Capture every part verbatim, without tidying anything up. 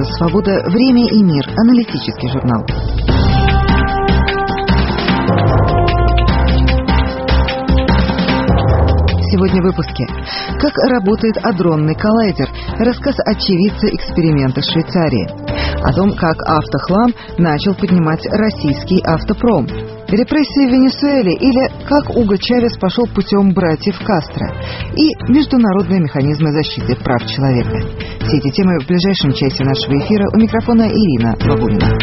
«Свобода. Время и мир». Аналитический журнал. Сегодня в выпуске. Как работает адронный коллайдер? Рассказ очевидца эксперимента в Швейцарии. О том, как автохлам начал поднимать российский автопром. Репрессии в Венесуэле или как Уго Чавес пошел путем братьев Кастро. И международные механизмы защиты прав человека. Все эти темы в ближайшем часе нашего эфира. У микрофона Ирина Бабулина.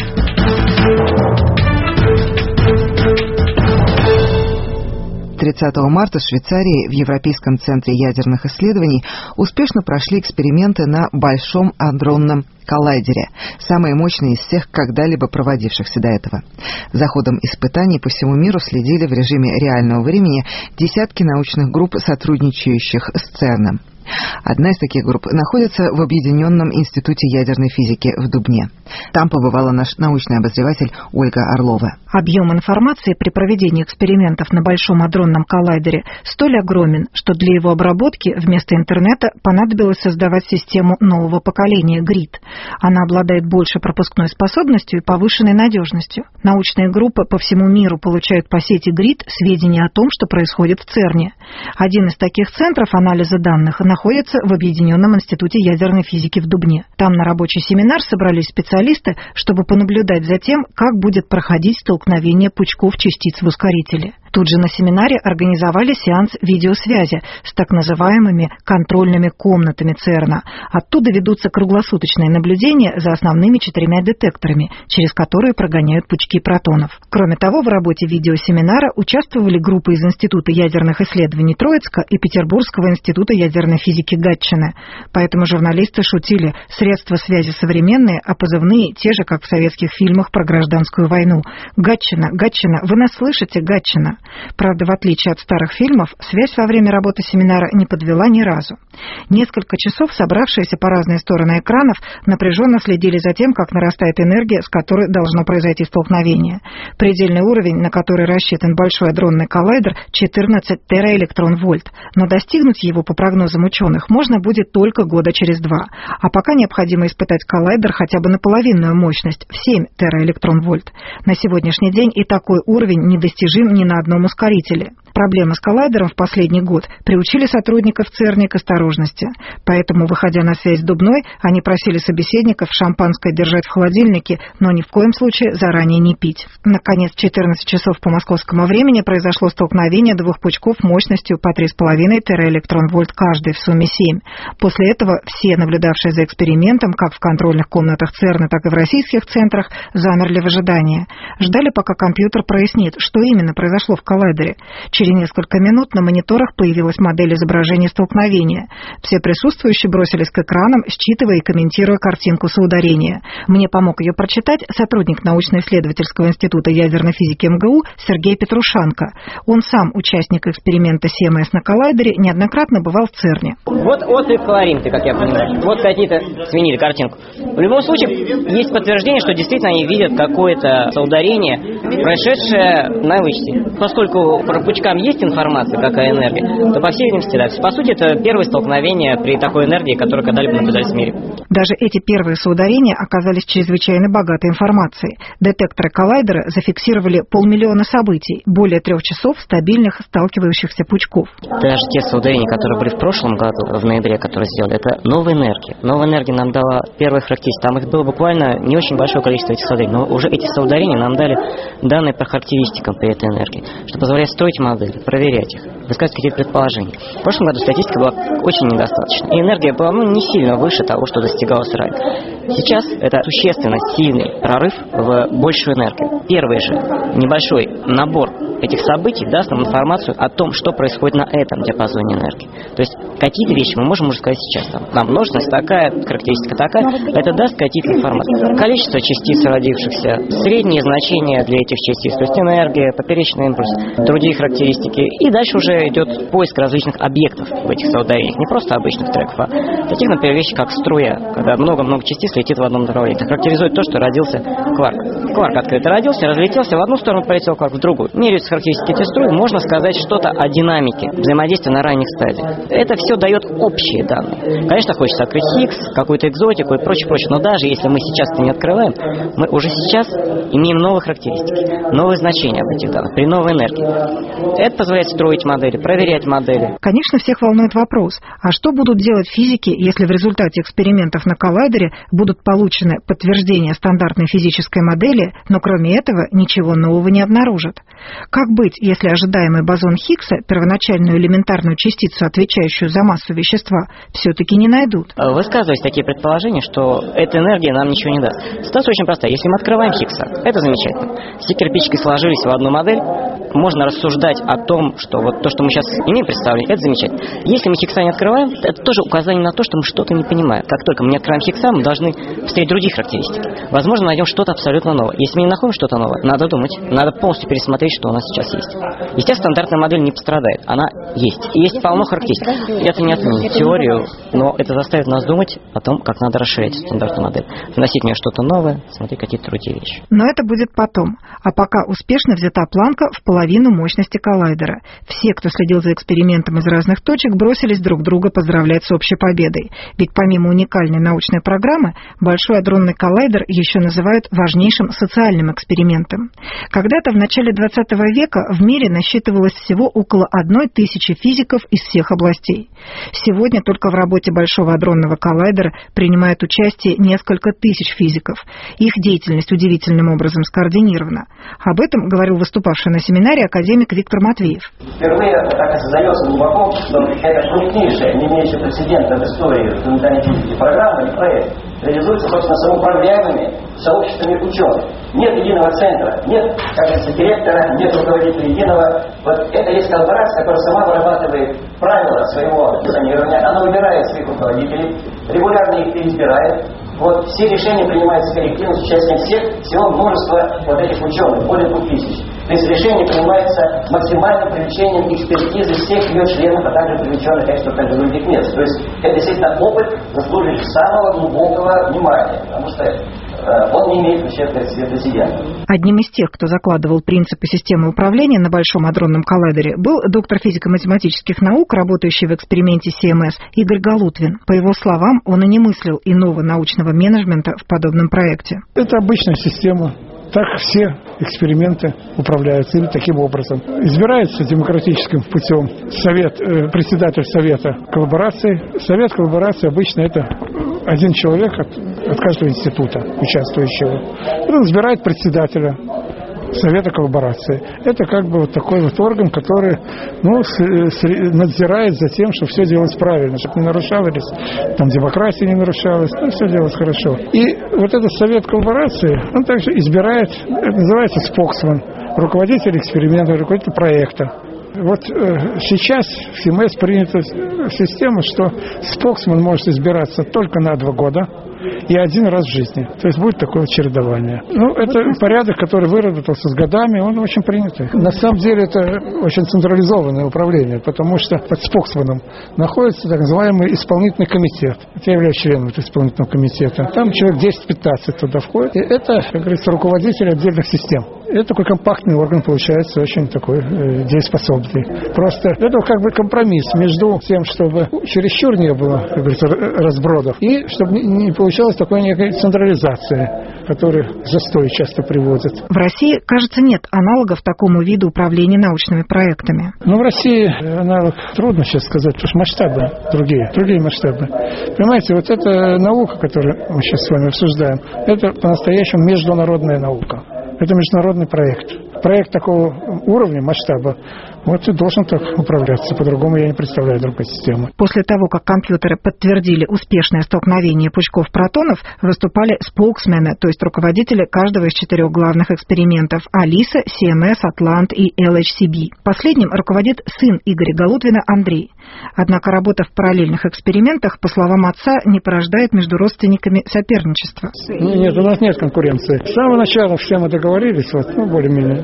тридцатого марта в Швейцарии в Европейском центре ядерных исследований успешно прошли эксперименты на Большом адронном коллайдере, самые мощные из всех когда-либо проводившихся до этого. За ходом испытаний по всему миру следили в режиме реального времени десятки научных групп, сотрудничающих с ЦЕРНом. Одна из таких групп находится в Объединенном институте ядерной физики в Дубне. Там побывала наш научный обозреватель Ольга Орлова. Объем информации при проведении экспериментов на Большом адронном коллайдере столь огромен, что для его обработки вместо интернета понадобилось создавать систему нового поколения грид. Она обладает большей пропускной способностью и повышенной надежностью. Научные группы по всему миру получают по сети грид сведения о том, что происходит в ЦЕРНе. Один из таких центров анализа данных находится в Объединенном институте ядерной физики в Дубне. Там на рабочий семинар собрались специалисты, чтобы понаблюдать за тем, как будет проходить столкновение пучков частиц в ускорителе. Тут же на семинаре организовали сеанс видеосвязи с так называемыми контрольными комнатами ЦЕРНа. Оттуда ведутся круглосуточные наблюдения за основными четырьмя детекторами, через которые прогоняют пучки протонов. Кроме того, в работе видеосеминара участвовали группы из Института ядерных исследований Троицка и Петербургского института ядерной физики Гатчины. Поэтому журналисты шутили: средства связи современные, а позывные те же, как в советских фильмах про гражданскую войну. Гатчина, Гатчина, вы нас слышите, Гатчина? Правда, в отличие от старых фильмов, связь во время работы семинара не подвела ни разу. Несколько часов собравшиеся по разные стороны экранов напряженно следили за тем, как нарастает энергия, с которой должно произойти столкновение. Предельный уровень, на который рассчитан Большой адронный коллайдер, четырнадцать тераэлектрон-вольт, но достигнуть его, по прогнозам ученых, можно будет только года через два. А пока необходимо испытать коллайдер хотя бы на половинную мощность, в семь тераэлектрон-вольт. На сегодняшний день и такой уровень недостижим ни на одном ускорителе. Проблемы с коллайдером в последний год приучили сотрудников ЦЕРНа к осторожности. Поэтому, выходя на связь с Дубной, они просили собеседников шампанское держать в холодильнике, но ни в коем случае заранее не пить. Наконец, в четырнадцать часов по московскому времени произошло столкновение двух пучков мощностью по три с половиной тераэлектрон-вольт каждый, в сумме семь. После этого все, наблюдавшие за экспериментом, как в контрольных комнатах ЦЕРНа, так и в российских центрах, замерли в ожидании. Ждали, пока компьютер прояснит, что именно произошло в коллайдере. Через несколько минут на мониторах появилась модель изображения столкновения. Все присутствующие бросились к экранам, считывая и комментируя картинку соударения. Мне помог ее прочитать сотрудник научно-исследовательского института ядерной физики МГУ Сергей Петрушенко. Он сам участник эксперимента СИЭМС на коллайдере, неоднократно бывал в ЦЕРНе. Вот острый Кларинты, как я понимаю. Вот какие-то сменили картинку. В любом случае, есть подтверждение, что действительно они видят какое-то соударение, происшедшее на вычете. Поскольку про пучкам есть информация, какая энергия, то, по всей видимости, да. По сути, это первое столкновение при такой энергии, которая когда-либо наблюдалась в мире. Даже эти первые соударения оказались чрезвычайно богатой информацией. Детекторы коллайдера зафиксировали полмиллиона событий, более трех часов стабильных сталкивающихся пучков. Даже те соударения, которые были в прошлом году, в ноябре, которые сделали, это новая энергия. Новая энергия нам дала первые характеристики. Там их было буквально не очень большое количество этих соударений, но уже эти соударения нам дали данные по характеристикам при этой энергии, что позволяет строить модели, проверять их, высказывать какие-то предположения. В прошлом году статистика была очень недостаточна, и энергия была ну, не сильно выше того, что достигалось ранее. Сейчас это существенно сильный прорыв в большую энергию. Первый же небольшой набор этих событий даст нам информацию о том, что происходит на этом диапазоне энергии. То есть какие-то вещи мы можем уже сказать сейчас. Там, там множественность такая, характеристика такая. Это даст какие-то информации. Количество частиц родившихся, средние значения для этих частиц, то есть энергия, поперечный импульс, другие характеристики. И дальше уже идет поиск различных объектов в этих соударениях. Не просто обычных треков, а таких, например, вещи, как струя, когда много-много частиц летит в одном направлении. Это характеризует то, что родился кварк. Кварк открыто родился, разлетелся, в одну сторону полетел кварк, в другую. Меряются характеристики этих струй, можно сказать что-то о динамике взаимодействия на ранних стадиях. Это все дает общие данные. Конечно, хочется открыть Хиггс, какую-то экзотику и прочее, прочее, но даже если мы сейчас это не открываем, мы уже сейчас имеем новые характеристики, новые значения об этих данных, при новой энергии. Это позволяет строить модели, проверять модели. Конечно, всех волнует вопрос, а что будут делать физики, если в результате экспериментов на коллайдере будут получены подтверждения стандартной физической модели, но кроме этого ничего нового не обнаружат? Как быть, если ожидаемый бозон Хиггса, первоначальную элементарную частицу, отвечающую за массу вещества, все-таки не найдут? Высказывались такие предположения, что эта энергия нам ничего не даст. Ситуация очень простая. Если мы открываем Хиггса, это замечательно. Все кирпичики сложились в одну модель, можно рассуждать о том, что вот то, что мы сейчас имеем представление, это замечательно. Если мы Хиггса не открываем, это тоже указание на то, что мы что-то не понимаем. Как только мы не открываем Хиггса, мы должны встретить другие характеристики. Возможно, найдем что-то абсолютно новое. Если мы не находим что-то новое, надо думать, надо полностью пересмотреть, что у нас сейчас есть. Естественно, стандартная модель не пострадает, она есть. И есть полно характеристик. Это не отменит теорию, но это заставит нас думать о том, как надо расширять стандартную модель. Вносить в нее что-то новое, смотреть какие-то другие вещи. Но это будет потом. А пока успешно взята планка в половину мощности коллайдера. Все, кто следил за экспериментом из разных точек, бросились друг друга поздравлять с общей победой. Ведь помимо уникальной научной программы, Большой адронный коллайдер еще называют важнейшим социальным экспериментом. Когда-то в начале двадцатого века в мире насчитывалось всего около одной тысячи физиков из всех областей. Сегодня только в работе Большого адронного коллайдера принимает участие несколько тысяч физиков. Их деятельность удивительным образом скоординирована. Об этом говорил выступавший на семинаре академик Виктор Матвеев. Впервые так осознается глубоко, что это крупнейшая, не имеющая прецедента в истории фундаментальной физики программа или проект реализуется, собственно, самоуправляемыми сообществами ученых. Нет единого центра, нет, как говорится, директора, нет руководителя единого. Вот это есть корпорация, которая сама вырабатывает правила своего функционирования, она выбирает своих руководителей, регулярно их переизбирает. Вот все решения принимаются коллективно с участием всех, всего множества вот этих ученых, более двух тысяч. То есть решение принимается максимальным привлечением экспертизы всех ее членов, а также привлеченных, конечно, также других мест. То есть это действительно опыт, заслуживающий самого глубокого внимания, потому что э, он не имеет ущерба светосияния. Одним из тех, кто закладывал принципы системы управления на Большом адронном коллайдере, был доктор физико-математических наук, работающий в эксперименте си эм эс, Игорь Галутвин. По его словам, он и не мыслил иного научного менеджмента в подобном проекте. Это обычная система. Так все эксперименты управляются или таким образом. Избирается демократическим путем совет, э, председатель совета коллаборации. Совет коллаборации обычно это один человек от, от каждого института участвующего. Он избирает председателя совета коллаборации. Это как бы вот такой вот орган, который ну, с, с, надзирает за тем, что все делалось правильно, чтобы не нарушалось, там демократия не нарушалась, ну, все делалось хорошо. И вот этот совет коллаборации, он также избирает, это называется споксман, руководитель эксперимента, руководитель проекта. Вот э, сейчас в си эм эс принята система, что споксман может избираться только на два года и один раз в жизни. То есть будет такое чередование. Ну, это порядок, который выработался с годами, он очень принятый. На самом деле это очень централизованное управление, потому что под споксманом находится так называемый исполнительный комитет. Я являюсь членом этого исполнительного комитета. Там человек десять-пятнадцать туда входит. И это, как говорится, руководитель отдельных систем. Это такой компактный орган получается, очень такой э, дееспособный. Просто это как бы компромисс между тем, чтобы чересчур не было, как говорится, разбродов, и чтобы не, не получалось такой некой централизации, которая застой часто приводит. В России, кажется, нет аналогов такому виду управления научными проектами. Ну, в России аналог трудно сейчас сказать, потому что масштабы другие, другие масштабы. Понимаете, вот эта наука, которую мы сейчас с вами обсуждаем, это по-настоящему международная наука. Это международный проект. Проект такого уровня, масштаба, вот и должен так управляться. По-другому я не представляю другой системы. После того, как компьютеры подтвердили успешное столкновение пучков протонов, выступали споксмены, то есть руководители каждого из четырех главных экспериментов – Алиса, си эм эс, Атлант и эл эйч си би. Последним руководит сын Игоря Галутвина Андрей. Однако работа в параллельных экспериментах, по словам отца, не порождает между родственниками соперничества. Нет, у нас нет конкуренции. С самого начала все мы договорились, вот, ну, более-менее,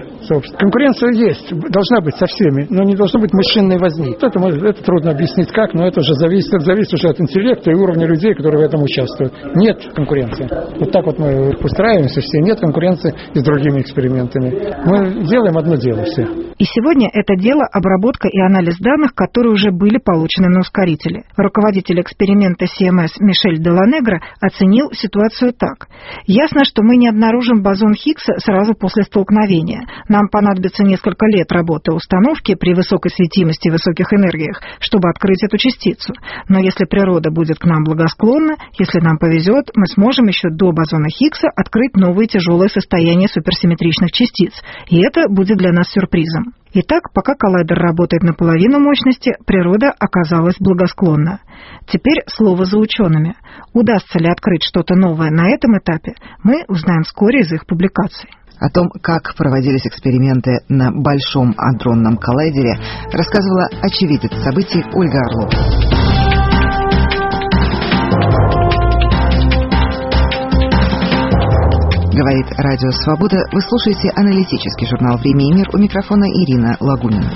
сообщества. Конкуренция есть, должна быть со всеми, но не должно быть мышиной возни. Это, это трудно объяснить как, но это уже зависит, это зависит уже от интеллекта и уровня людей, которые в этом участвуют. Нет конкуренции. Вот так вот мы устраиваемся все, нет конкуренции и с другими экспериментами. Мы делаем одно дело все. И сегодня это дело обработка и анализ данных, которые уже были получены на ускорителе. Руководитель эксперимента си эм эс Мишель Деланегро оценил ситуацию так. Ясно, что мы не обнаружим бозон Хиггса сразу после столкновения. Нам понадобится несколько лет работы установки при высокой светимости и высоких энергиях, чтобы открыть эту частицу. Но если природа будет к нам благосклонна, если нам повезет, мы сможем еще до бозона Хиггса открыть новые тяжелые состояния суперсимметричных частиц. И это будет для нас сюрпризом. Итак, пока коллайдер работает на половину мощности, природа оказалась благосклонна. Теперь слово за учеными. Удастся ли открыть что-то новое на этом этапе, мы узнаем вскоре из их публикаций. О том, как проводились эксперименты на Большом адронном коллайдере, рассказывала очевидец событий Ольга Орлова. Говорит Радио Свобода. Вы слушаете аналитический журнал «Время и мир». У микрофона Ирина Лагунина.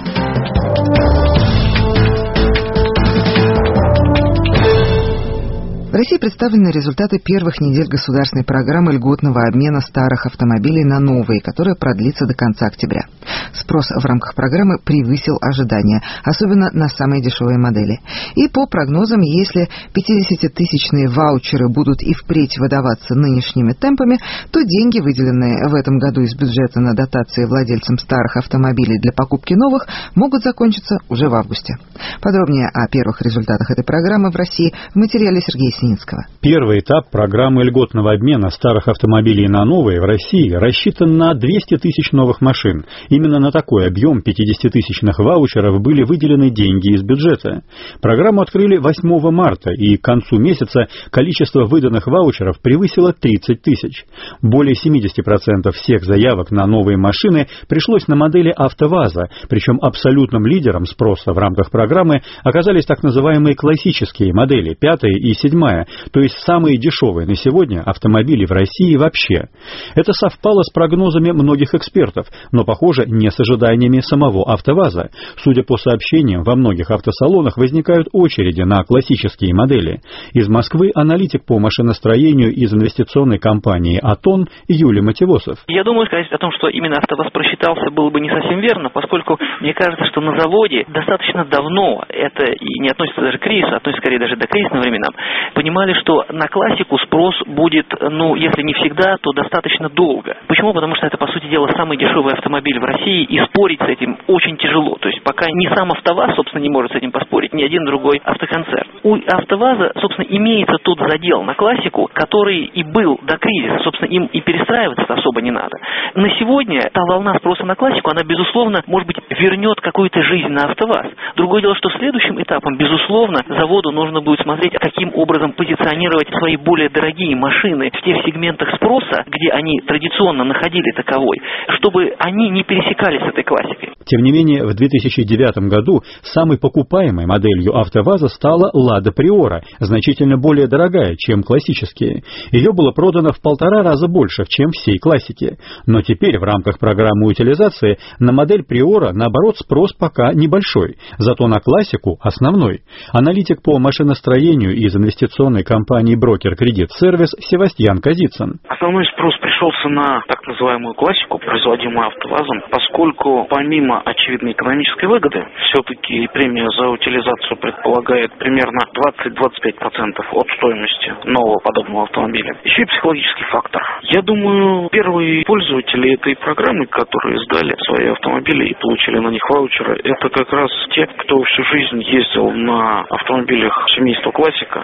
В России представлены результаты первых недель государственной программы льготного обмена старых автомобилей на новые, которая продлится до конца октября. Спрос в рамках программы превысил ожидания, особенно на самые дешевые модели. И по прогнозам, если пятидесятитысячные ваучеры будут и впредь выдаваться нынешними темпами, то деньги, выделенные в этом году из бюджета на дотации владельцам старых автомобилей для покупки новых, могут закончиться уже в августе. Подробнее о первых результатах этой программы в России в материале Сергея Синицкого. Первый этап программы льготного обмена старых автомобилей на новые в России рассчитан на двести тысяч новых машин. Именно на такой объем пятидесятитысячных ваучеров были выделены деньги из бюджета. Программу открыли восьмого марта, и к концу месяца количество выданных ваучеров превысило тридцать тысяч. Более семьдесят процентов всех заявок на новые машины пришлось на модели АвтоВАЗа, причем абсолютным лидером спроса в рамках программы оказались так называемые классические модели, пятая и седьмая, то есть самые дешевые на сегодня автомобили в России вообще. Это совпало с прогнозами многих экспертов, но, похоже, не с ожиданиями самого АвтоВАЗа. Судя по сообщениям, во многих автосалонах возникают очереди на классические модели. Из Москвы аналитик по машиностроению из инвестиционной компании «Атон» Юлий Матевосов. Я думаю, сказать о том, что именно АвтоВАЗ просчитался, было бы не совсем верно, поскольку мне кажется, что на заводе достаточно давно, это и не относится даже к кризису, относится скорее даже до кризисным временам, понимали, что на классику спрос будет, ну, если не всегда, то достаточно долго. Почему? Потому что это, по сути дела, самый дешевый автомобиль в России, и спорить с этим очень тяжело. То есть пока ни сам АвтоВАЗ, собственно, не может с этим поспорить, ни один другой автоконцерн. У АвтоВАЗа, собственно, имеется тот задел на классику, который и был до кризиса. Собственно, им и перестраиваться особо не надо. На сегодня та волна спроса на классику, она, безусловно, может быть, вернет какую-то жизнь на АвтоВАЗ. Другое дело, что следующим этапом, безусловно, заводу нужно будет смотреть, каким образом позиционировать свои более дорогие машины в тех сегментах спроса, где они традиционно находили таковой, чтобы они не пересекались с этой классикой. Тем не менее, в две тысячи девятом году самой покупаемой моделью АвтоВАЗа стала «Лада Приора», значительно более дорогая, чем классические. Ее было продано в полтора раза больше, чем всей классики. Но теперь в рамках программы утилизации на модель Приора, наоборот, спрос пока небольшой, зато на классику основной. Аналитик по машиностроению из инвестиционной компании «Брокер Кредит Сервис» Севастьян Казицын. Основной спрос пришелся на так называемую классику, производимую АвтоВАЗом, поскольку помимо очевидной экономической выгоды, все-таки премия за утилизацию предполагает примерно двадцать-двадцать пять процентов от стоимости нового подобного автомобиля. Еще и психологический фактор. Я думаю, первые пользователи этой программы, которые сдали свои автомобили и получили на них ваучеры, это как раз те, кто всю жизнь ездил на автомобилях семейства классика,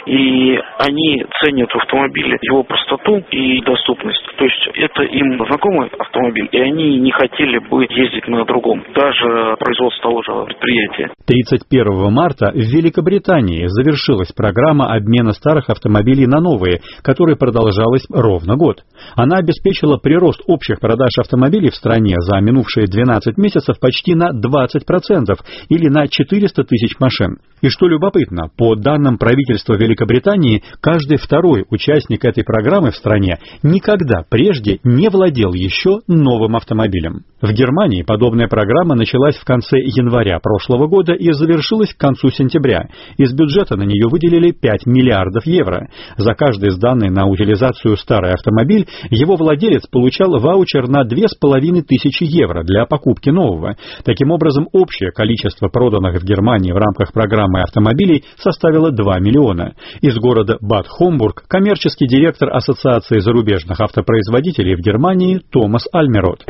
и они ценят в автомобиле его простоту и доступность. То есть это им знакомый автомобиль, и они не хотели бы ездить на другом, даже производство того же предприятия. тридцать первого марта в Великобритании завершилась программа обмена старых автомобилей на новые, которая продолжалась ровно год. Она обеспечила прирост общих продаж автомобилей в стране за минувшие двенадцать месяцев почти на двадцать процентов или на четыреста тысяч машин. И что любопытно, по данным правительства Великобритании, каждый второй участник этой программы в стране никогда прежде не владел еще новым автомобилем. В Германии подобная программа началась в конце января прошлого года и завершилась к концу сентября. Из бюджета на нее выделили пять миллиардов евро. За каждый сданный на утилизацию старый автомобиль его владелец получал ваучер на две с половиной тысячи евро для покупки нового. Таким образом, общее количество проданных в Германии в рамках программы автомобилей составило два миллиона. Из города Бад-Хомбург коммерческий директор Ассоциации зарубежных автопроизводителей в Германии Томас Альмерот.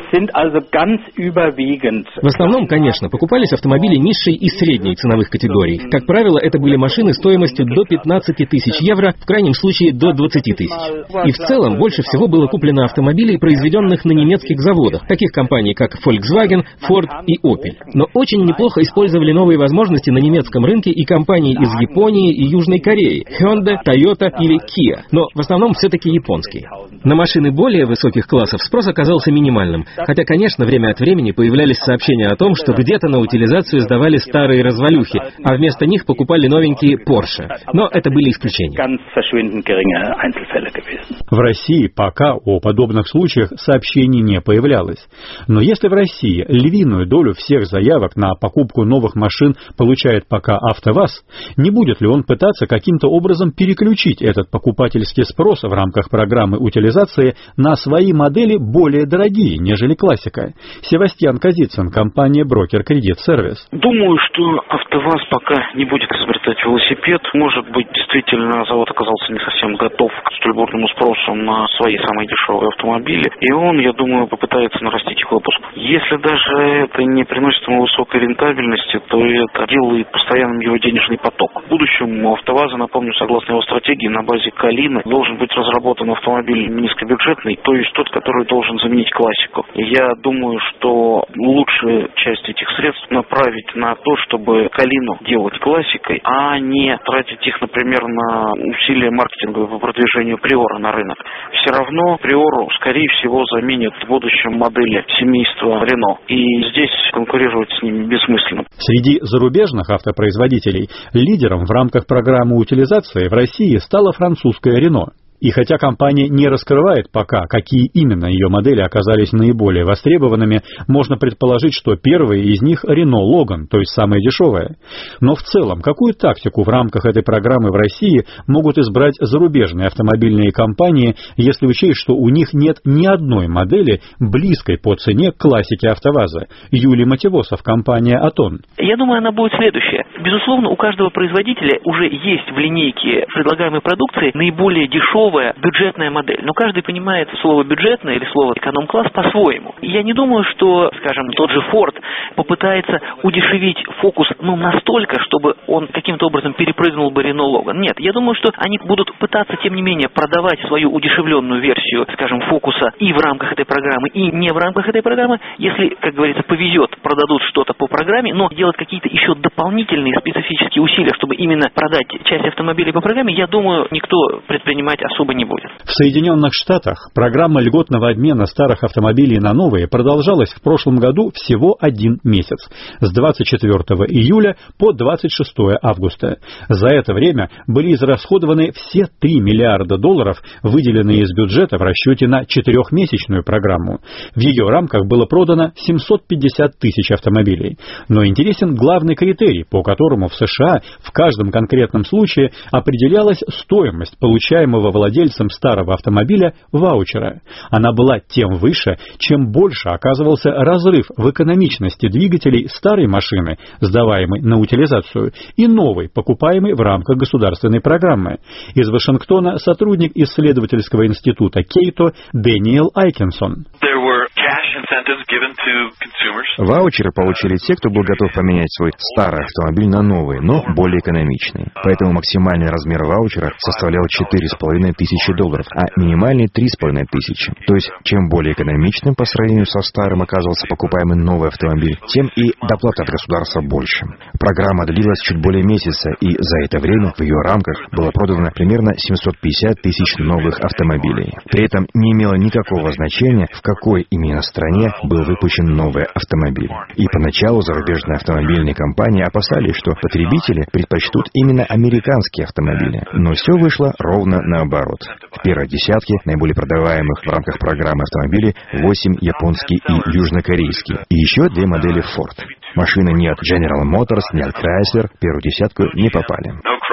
В основном, конечно, покупались автомобили низшей и средней ценовых категорий. Как правило, это были машины стоимостью до пятнадцати тысяч евро, в крайнем случае до двадцати тысяч. И в целом больше всего было куплено автомобилей, произведенных на немецких заводах, таких компаний как Volkswagen, Ford и Opel. Но очень неплохо использовали новые возможности на немецком рынке и компании из Японии и Южной Кореи, Hyundai, Toyota или Kia, но в основном все-таки японские. На машины более высоких классов спрос оказался минимальным, хотя, конечно, время от времени появлялись сообщения о том, что где-то на утилизацию сдавали старые развалюхи, а вместо них покупали новенькие Porsche. Но это были исключения. В России пока о подобных случаях сообщений не появлялось. Но если в России львиную долю всех заявок на покупку новых машин получает пока АвтоВАЗ, не будет ли он пытаться каким-то образом переключить этот покупательский спрос в рамках программы утилизации на свои модели более дорогие, нежели классика? Севастьян Казицын, компания «Брокер Кредит Сервис». Думаю, что АвтоВАЗ пока не будет изобретать велосипед. Может быть, действительно, завод оказался не совсем готов к столь бурному спросу на свои самые дешевые автомобили, и он, я думаю, попытается нарастить их выпуск. Если даже это не приносит ему высокой рентабельности, то это делает постоянным его денежный поток. В будущем у АвтоВАЗа, напомню, согласно его стратегии, на базе Калины должен быть разработан автомобиль низкобюджетный, то есть тот, который должен заменить классику. И я думаю, что лучшая часть этих средств направить на то, чтобы Калину делать классикой, а не тратить их, например, на усилия маркетинга по продвижению Приора на рынок. Все равно Приору, скорее всего, заменят в будущем модели семейства Рено. И здесь конкурировать с ними бессмысленно. Среди зарубежных автопроизводителей лидером в рамках программы утилизации в России стала французская Renault. И хотя компания не раскрывает пока, какие именно ее модели оказались наиболее востребованными, можно предположить, что первая из них Renault Logan, то есть самая дешевая. Но в целом, какую тактику в рамках этой программы в России могут избрать зарубежные автомобильные компании, если учесть, что у них нет ни одной модели, близкой по цене к классике АвтоВАЗа? Юлий Матевосов, компания «Атон». Я думаю, она будет следующая. Безусловно, у каждого производителя уже есть в линейке предлагаемой продукции наиболее дешевая бюджетная модель. Но каждый понимает слово «бюджетная» или слово «эконом-класс» по-своему. И я не думаю, что, скажем, тот же Ford попытается удешевить фокус ну, настолько, чтобы он каким-то образом перепрыгнул бы Renault Logan. Нет, я думаю, что они будут пытаться, тем не менее, продавать свою удешевленную версию, скажем, фокуса и в рамках этой программы, и не в рамках этой программы. Если, как говорится, повезет, продадут что-то по программе, но делать какие-то еще дополнительные специфические усилия, чтобы именно продать часть автомобилей по программе, я думаю, никто предпринимать особо не будет. В Соединенных Штатах программа льготного обмена старых автомобилей на новые продолжалась в прошлом году всего один месяц, с двадцать четвёртого июля по двадцать шестого августа. За это время были израсходованы все три миллиарда долларов, выделенные из бюджета в расчете на четырехмесячную программу. В ее рамках было продано семьсот пятьдесят тысяч автомобилей. Но интересен главный критерий, по которому в США в каждом конкретном случае определялась стоимость получаемого владельцем старого автомобиля ваучера. Она была тем выше, чем больше оказывался разрыв в экономичности двигателей старой машины, сдаваемой на утилизацию, и новой, покупаемой в рамках государственной программы. Из Вашингтона сотрудник исследовательского института Кейто Дэниел Айкинсон. Ваучеры получили те, кто был готов поменять свой старый автомобиль на новый, но более экономичный. Поэтому максимальный размер ваучера составлял четыре с половиной тысячи долларов, а минимальный три с половиной тысячи. То есть, чем более экономичным по сравнению со старым оказывался покупаемый новый автомобиль, тем и доплата от государства больше. Программа длилась чуть более месяца, и за это время в ее рамках было продано примерно семьсот пятьдесят тысяч новых автомобилей. При этом не имело никакого значения, в какой именно стране был выпущен новый автомобиль. И поначалу зарубежные автомобильные компании опасались, что потребители предпочтут именно американские автомобили. Но все вышло ровно наоборот. В первой десятке наиболее продаваемых в рамках программы автомобилей восемь японские и южнокорейские. И еще две модели Ford. Машины ни от General Motors, ни от Chrysler в первую десятку не попали.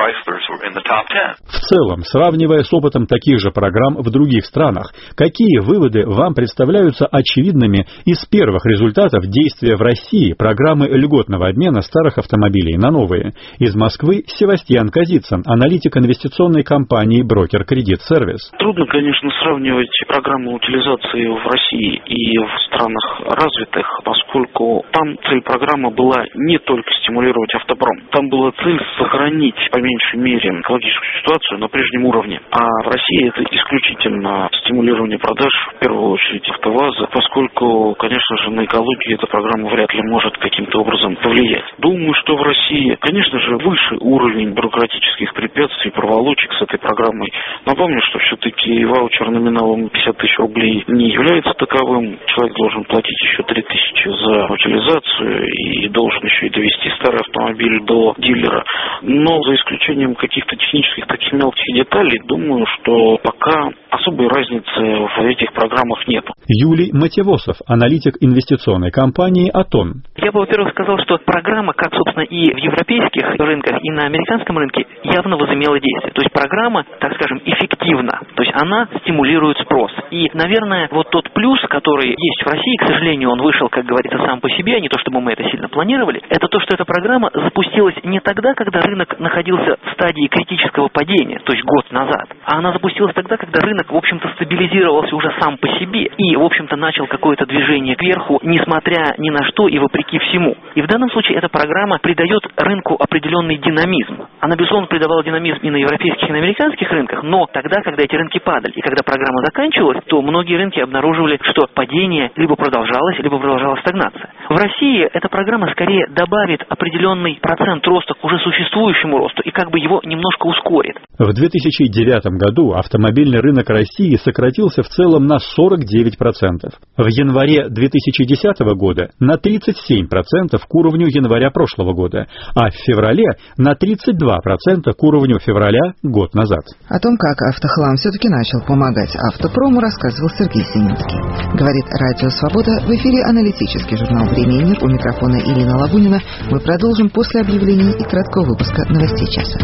В целом, сравнивая с опытом таких же программ в других странах, какие выводы вам представляются очевидными из первых результатов действия в России программы льготного обмена старых автомобилей на новые? Из Москвы Севастьян Казицын, аналитик инвестиционной компании «Брокер Кредит Сервис». Трудно, конечно, сравнивать программы утилизации в России и в странах развитых, поскольку там цель программы была не только стимулировать автопром. Там была цель сохранить, по меньшей мере, экологическую ситуацию на прежнем уровне. А в России это исключительно стимулирование продаж, в первую очередь АвтоВАЗа, поскольку, конечно же, на экологию эта программа вряд ли может каким-то образом повлиять. Думаю, что в России, конечно же, выше уровень бюрократических препятствий, проволочек с этой программой. Напомню, что все-таки ваучер номиналом пятьдесят тысяч рублей не является таковым. Человек должен платить еще три тысячи за утилизацию и должен еще и довести старый автомобиль до дилера. Но за исключением каких-то технических таких мелких деталей, думаю, что пока особой разницы в этих программах нет. Юлий Матевосов, аналитик инвестиционной компании «Атон». Я бы, во-первых, сказал, что программа, как, собственно, и в европейских рынках, и на американском рынке, явно возымела действие. То есть программа, так скажем, эффективна. То есть она стимулирует спрос. И, наверное, вот тот плюс, который есть в России, к сожалению, он вышел, как говорится, сам по себе, а не то, чтобы мы это сильно планировали, это то, что эта программа запустилась не тогда, когда рынок находился в стадии критического падения, то есть год назад, а она запустилась тогда, когда рынок, в общем-то, стабилизировался уже сам по себе и, в общем-то, начал какое-то движение кверху, несмотря ни на что и вопреки всему. И в данном случае эта программа придает рынку определенный динамизм. Она, безусловно, придавала динамизм и на европейских, и на американских рынках, но тогда, когда эти рынки падали, и когда программа заканчивалась, то многие рынки обнаруживали, что падение либо продолжалось, либо продолжалась стагнация. В России эта программа скорее добавит определенный процент роста к уже существующему росту и как бы его немножко ускорит. В две тысячи девятом году автомобильный рынок России сократился в целом на сорок девять процентов. В январе две тысячи десятого года на тридцать семь процентов к уровню января прошлого года, а в феврале на тридцать два процента к уровню февраля год назад. О том, как автохлам все-таки начал помогать автопрому, рассказывал Сергей Синютский. Говорит Радио Свобода, в эфире аналитический журнал «Время и мир», у микрофона Ирина Лабунина. Мы продолжим после объявлений и краткого выпуска новостей часа.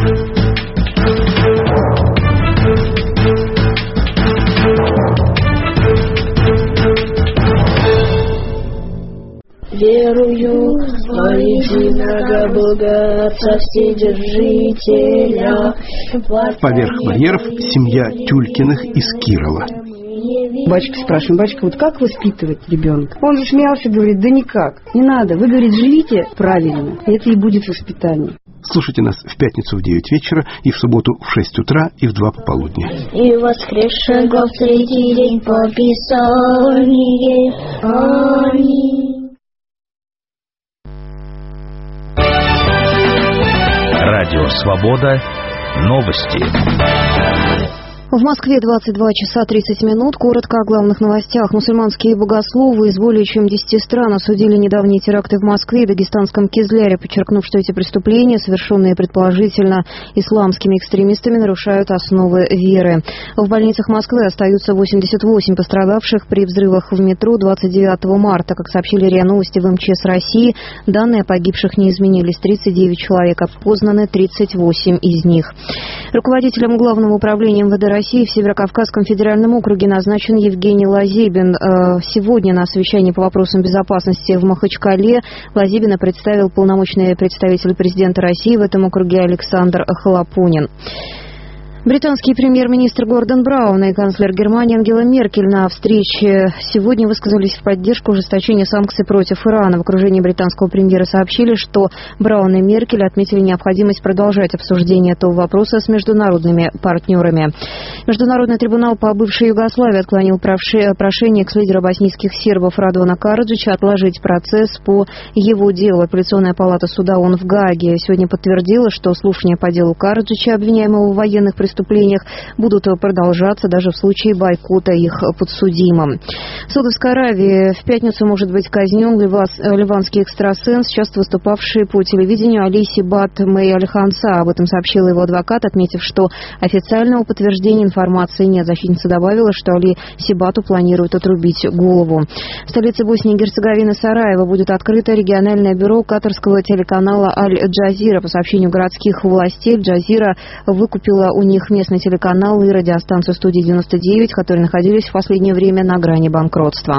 Верую во единого Бога, Отца Вседержителя. Поверх барьеров семья Тюлькиных из Кирова. Батюшка спрашивает: батюшка, вот как воспитывать ребенка? Он же смеялся, говорит: да никак, не надо, вы, говорит, живите правильно, это и будет воспитание. Слушайте нас в пятницу в девять вечера и в субботу в шесть утра и в два пополудни. И воскресшего в третий день по Писанию. Аминь. Радио Свобода. Новости. В Москве двадцать два часа тридцать минут. Коротко о главных новостях. Мусульманские богословы из более чем десяти стран осудили недавние теракты в Москве и дагестанском Кизляре, подчеркнув, что эти преступления, совершенные предположительно исламскими экстремистами, нарушают основы веры. В больницах Москвы остаются восемьдесят восемь пострадавших при взрывах в метро двадцать девятого марта. Как сообщили РИА Новости в МЧС России, данные о погибших не изменились. тридцать девять человек опознаны, тридцать восемь из них. Руководителем Главного управления МВД России России в Северокавказском федеральном округе назначен Евгений Лазебин. Сегодня на совещании по вопросам безопасности в Махачкале Лазебина представил полномочный представитель президента России в этом округе Александр Хлопунин. Британский премьер-министр Гордон Браун и канцлер Германии Ангела Меркель на встрече сегодня высказались в поддержку ужесточения санкций против Ирана. В окружении британского премьера сообщили, что Браун и Меркель отметили необходимость продолжать обсуждение этого вопроса с международными партнерами. Международный трибунал по бывшей Югославии отклонил прошение экс-лидера боснийских сербов Радована Караджича отложить процесс по его делу. Апелляционная палата суда ООН в Гааге сегодня подтвердила, что слушания по делу Караджича, обвиняемого в военных преступлениях, преступлениях будут продолжаться даже в случае бойкота их подсудимым. В Саудовской Аравии в пятницу может быть казнен ливанский экстрасенс, часто выступавший по телевидению Али Сибат Мэй Аль-Ханса. Об этом сообщил его адвокат, отметив, что официального подтверждения информации нет. Защитница добавила, что Али Сибату планируют отрубить голову. В столице Боснии и Герцеговины Сараево будет открыто региональное бюро катарского телеканала Аль-Джазира. По сообщению городских властей, Джазира выкупила у них местный телеканал и радиостанцию «Студия девяносто девять», которые находились в последнее время на грани банкротства.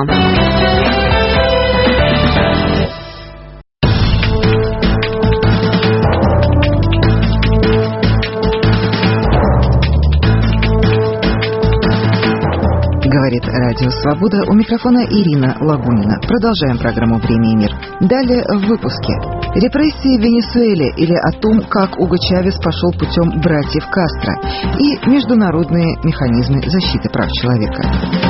Говорит Радио Свобода, у микрофона Ирина Лагунина. Продолжаем программу «Время и мир». Далее в выпуске. Репрессии в Венесуэле или о том, как Уго Чавес пошел путем братьев Кастро, и международные механизмы защиты прав человека.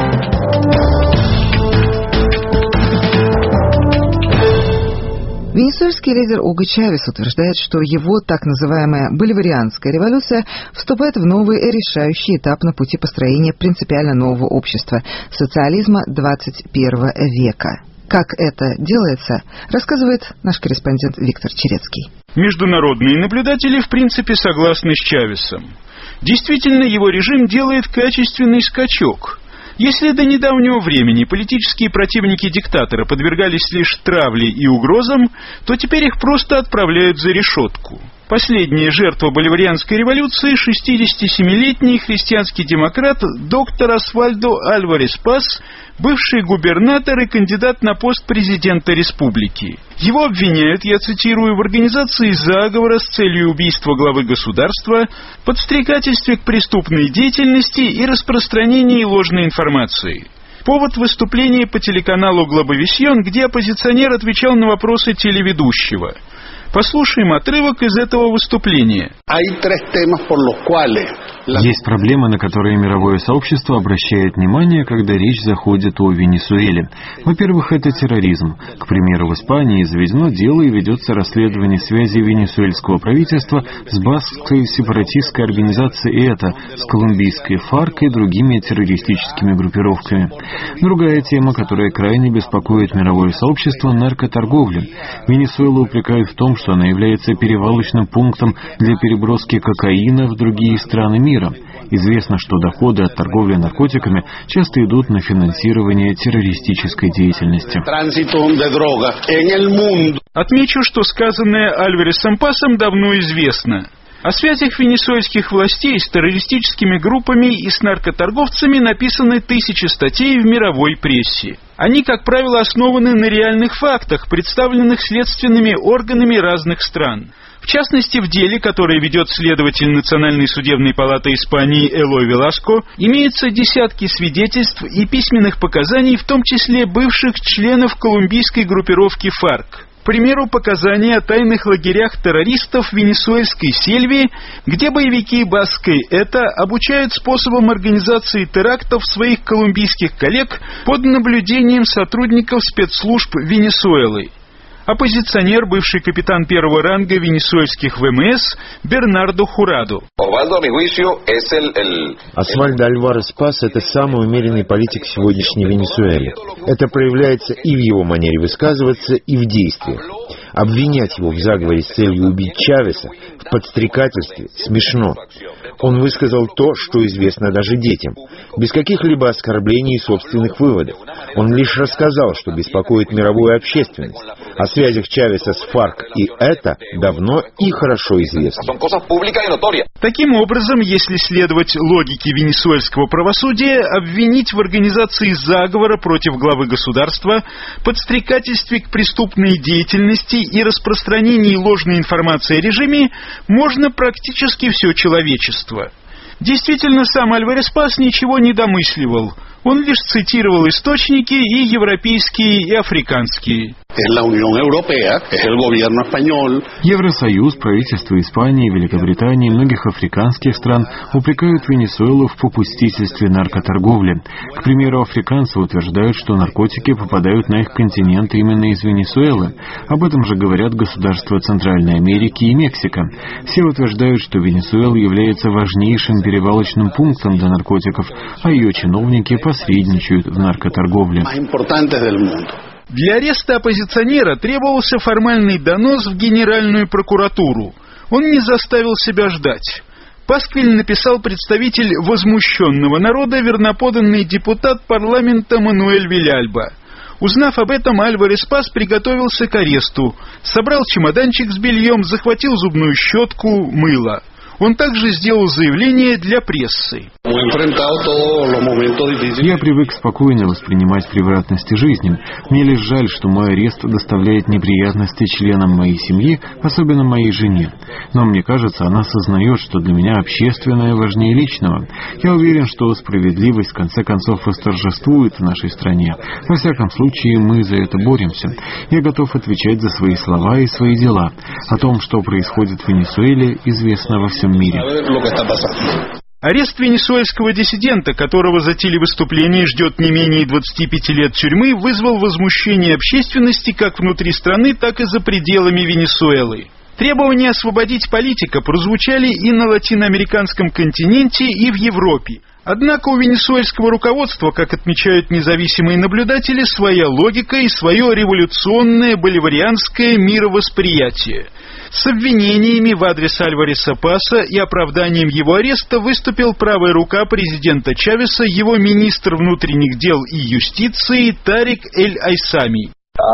Венесуэльский лидер Уго Чавес утверждает, что его так называемая боливарианская революция вступает в новый решающий этап на пути построения принципиально нового общества – социализма двадцать первого века. Как это делается, рассказывает наш корреспондент Виктор Черецкий. Международные наблюдатели в принципе согласны с Чавесом. Действительно, его режим делает качественный скачок. Если до недавнего времени политические противники диктатора подвергались лишь травле и угрозам, то теперь их просто отправляют за решетку. Последняя жертва боливарианской революции – шестидесятисемилетний христианский демократ доктор Освальдо Альварес Пас, бывший губернатор и кандидат на пост президента республики. Его обвиняют, я цитирую, в организации заговора с целью убийства главы государства, подстрекательстве к преступной деятельности и распространении ложной информации. Повод выступления по телеканалу «Глобовисьон», где оппозиционер отвечал на вопросы телеведущего. Послушаем отрывок из этого выступления. Есть проблемы, на которые мировое сообщество обращает внимание, когда речь заходит о Венесуэле. Во-первых, это терроризм. К примеру, в Испании заведено дело и ведется расследование связи венесуэльского правительства с баскской сепаратистской организацией ЭТА, с колумбийской ФАРК и другими террористическими группировками. Другая тема, которая крайне беспокоит мировое сообщество – наркоторговля. Венесуэлу упрекают в том, что она является перевалочным пунктом для переброски кокаина в другие страны мира. Известно, что доходы от торговли наркотиками часто идут на финансирование террористической деятельности. Отмечу, что сказанное Альваресом Пасом давно известно. О связях венесуэльских властей с террористическими группами и с наркоторговцами написаны тысячи статей в мировой прессе. Они, как правило, основаны на реальных фактах, представленных следственными органами разных стран. В частности, в деле, которое ведет следователь Национальной судебной палаты Испании Элой Веласко, имеются десятки свидетельств и письменных показаний, в том числе бывших членов колумбийской группировки ФАРК. К примеру, показания о тайных лагерях террористов в венесуэльской Сельве, где боевики баскской ЭТА обучают способам организации терактов своих колумбийских коллег под наблюдением сотрудников спецслужб Венесуэлы. Оппозиционер, бывший капитан первого ранга венесуэльских ВМС Бернардо Хурадо. Освальдо Альварес Пас – это самый умеренный политик сегодняшней Венесуэлы. Это проявляется и в его манере высказываться, и в действиях. Обвинять его в заговоре с целью убить Чавеса, в подстрекательстве, смешно. Он высказал то, что известно даже детям, без каких-либо оскорблений и собственных выводов. Он лишь рассказал, что беспокоит мировую общественность. О связях Чавеса с ФАРК и ЭТА давно и хорошо известно. Таким образом, если следовать логике венесуэльского правосудия, обвинить в организации заговора против главы государства, подстрекательстве к преступной деятельности и распространении ложной информации о режиме можно практически все человечество. Действительно, сам Альварес Пас ничего не домысливал. Он лишь цитировал источники и европейские, и африканские. Евросоюз, правительство Испании, Великобритании и многих африканских стран упрекают Венесуэлу в попустительстве наркоторговли. К примеру, африканцы утверждают, что наркотики попадают на их континент именно из Венесуэлы. Об этом же говорят государства Центральной Америки и Мексика. Все утверждают, что Венесуэла является важнейшим перевалочным пунктом для наркотиков, а ее чиновники посредничают в наркоторговле. Для ареста оппозиционера требовался формальный донос в Генеральную прокуратуру. Он не заставил себя ждать. Пасквиль написал представитель возмущенного народа, верноподанный депутат парламента Мануэль Вильяльба. Узнав об этом, Альварес Пас приготовился к аресту, собрал чемоданчик с бельем, захватил зубную щетку, мыло. Он также сделал заявление для прессы. Я привык спокойно воспринимать превратности жизни. Мне лишь жаль, что мой арест доставляет неприятности членам моей семьи, особенно моей жене. Но мне кажется, она сознает, что для меня общественное важнее личного. Я уверен, что справедливость в конце концов восторжествует в нашей стране. Во всяком случае, мы за это боремся. Я готов отвечать за свои слова и свои дела. О том, что происходит в Венесуэле, известно во всем мире. Арест венесуэльского диссидента, которого за телевыступление ждет не менее двадцати пяти лет тюрьмы, вызвал возмущение общественности как внутри страны, так и за пределами Венесуэлы. Требования освободить политика прозвучали и на латиноамериканском континенте, и в Европе. Однако у венесуэльского руководства, как отмечают независимые наблюдатели, своя логика и свое революционное боливарианское мировосприятие. С обвинениями в адрес Альвареса Паса и оправданием его ареста выступил правая рука президента Чавеса, его министр внутренних дел и юстиции Тарик Эль-Айсами.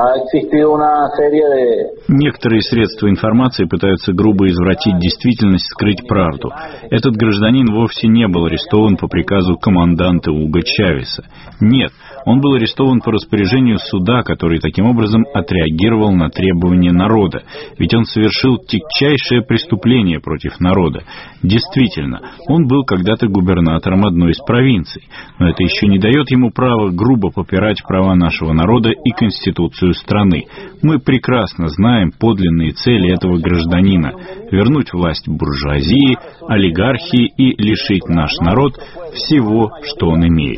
Некоторые средства информации пытаются грубо извратить действительность, скрыть правду. Этот гражданин вовсе не был арестован по приказу команданта Уго Чавеса. Нет, он был арестован по распоряжению суда, который таким образом отреагировал на требования народа. Ведь он совершил тягчайшее преступление против народа. Действительно, он был когда-то губернатором одной из провинций. Но это еще не дает ему права грубо попирать права нашего народа и конституцию страны. Мы прекрасно знаем подлинные цели этого гражданина — вернуть власть буржуазии, олигархии и лишить наш народ всего, что он имеет.